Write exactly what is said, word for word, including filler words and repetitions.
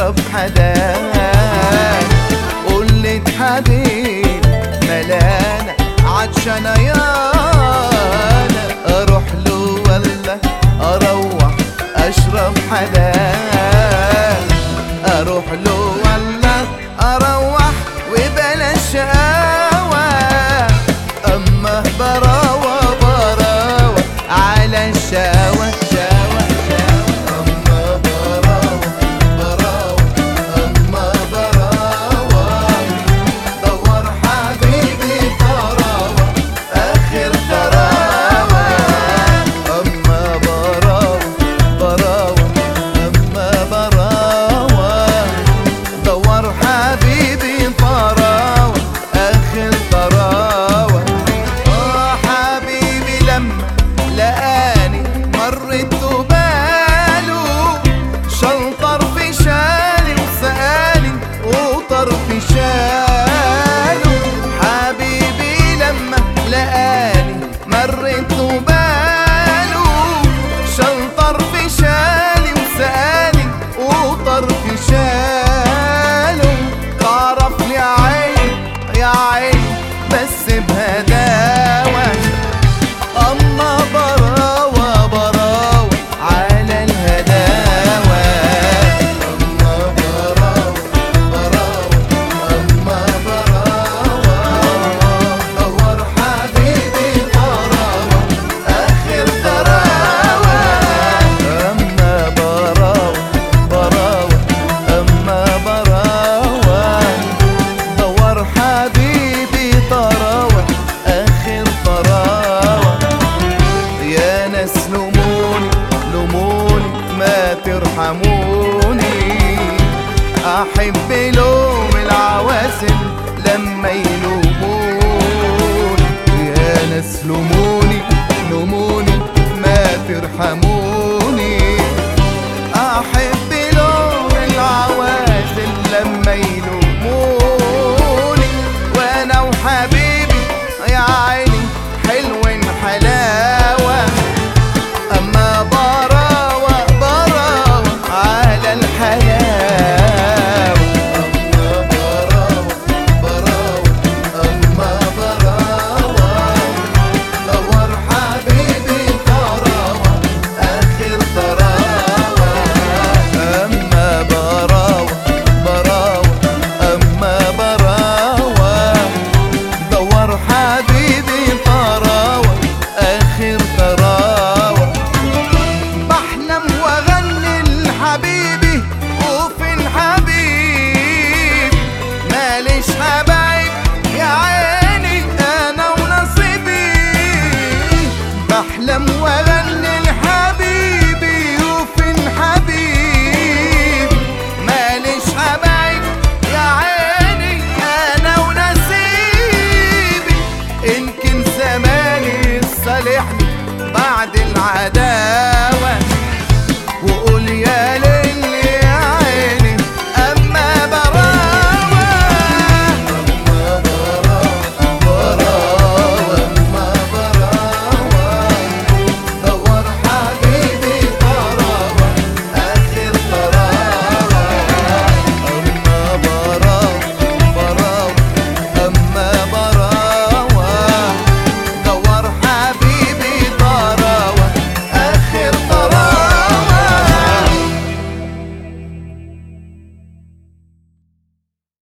اشرب حداك. قلت حبيب ملانة عطشانة يانا، اروح له ولا اروح اشرب حداك؟ اروح له ولا اروح وبلاش شقاوة؟ اما براوة براوة على الشقاوة شقاوة شقاوة. اما براوة براوة اما براوة دور حبيبي طراوة اخر طراوة. اما براوة براوة اما براوة دور حبيبي طراوة اخر طراوة. اه حبيبي لما لقاني مرت باله، شلطر في شالي وسقاني وطر في شاله. حبيبي لما لقاني مرت باله، شلطر في شالي وسقاني وطر في شاله. تعرف لي يا عيني يا عيني بس بهداوة. اما براوة براوة على الهداوة. اما براوة براوة اما براوة دور حبيبي طراوة اخر طراوة. اما براوة براوة اما براوة دور حبيبي طراوة اخر طراوة. يا ناس لوموني لوموني ما ترحموني، احب لوم العواسل لما يلوموني. يا ناس لوموني لوموني ما ترحموني،